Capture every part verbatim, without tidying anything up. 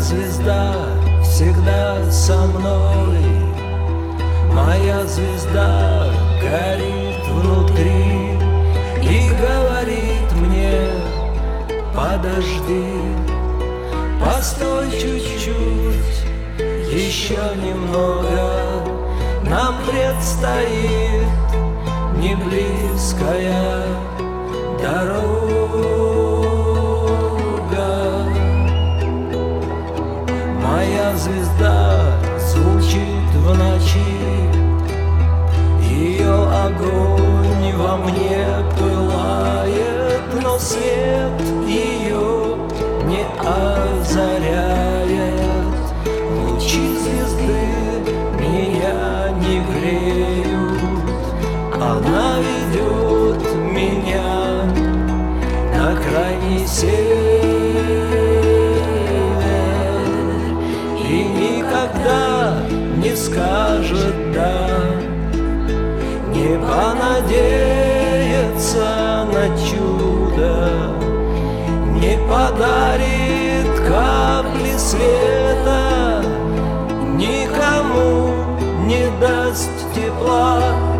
звезда всегда со мной, моя звезда горит внутри и говорит мне: подожди, постой чуть-чуть, еще немного, нам предстоит неблизкая дорога. Моя звезда звучит в ночи, ее огонь во мне пылает, но свет ее не озаряет. Лучи звезды меня не греют, она ведет меня на крайний север и никогда не скажет «да», не понадеется на чудо, не подарит капли света, никому не даст тепла.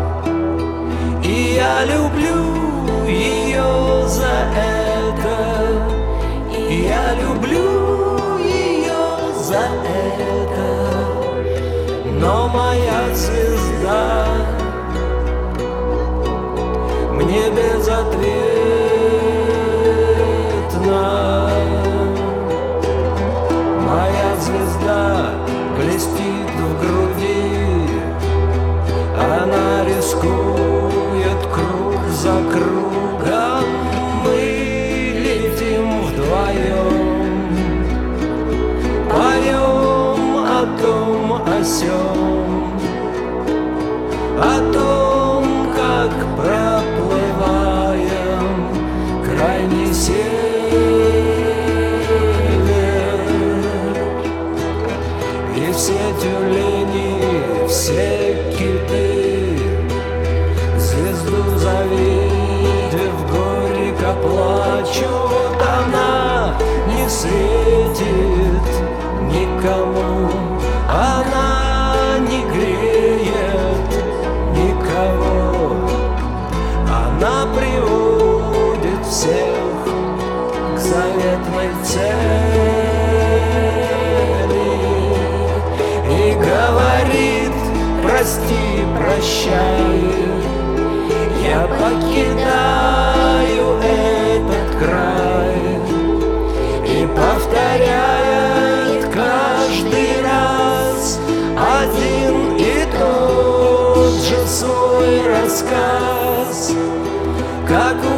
И я люблю ее за это, и я люблю ее за это. Но моя звезда мне безответна. Моя звезда блестит в груди, она рискует круг за кругом. Мы летим вдвоем, поем о том, о сём, о том, как проплываем крайний север. И все тюлени, все киты, звезду завидев, горько плачут. Она не светит никому, она не греет никого, она приводит всех к заветной цели и говорит: прости, прощай, я покидаю этот край. И повторяет каждый раз один и тот же свой рассказ, как